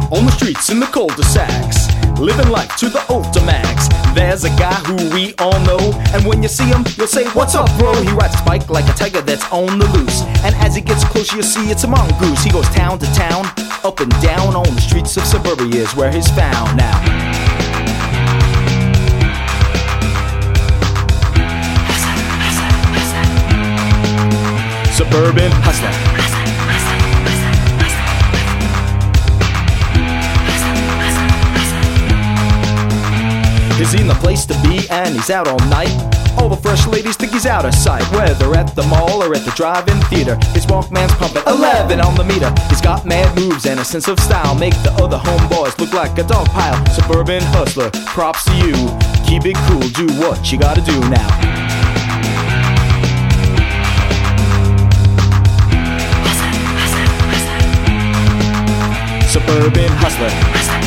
on the streets in the cul-de-sacs, living life to the Ultimax. There's a guy who we all know, and when you see him, you'll say, "What's up, bro?" He rides his bike like a tiger that's on the loose, and as he gets closer, you'll see it's a mongoose. He goes town to town, up and down on the streets of suburbia is where he's found now. Suburban hustler. He's in the place to be and he's out all night. All the fresh ladies think he's out of sight, whether at the mall or at the drive-in theater. His Walkman's pumping 11 on the meter. He's got mad moves and a sense of style, make the other homeboys look like a dog pile. Suburban hustler, props to you. Keep it cool, do what you gotta do now. Suburban hustler.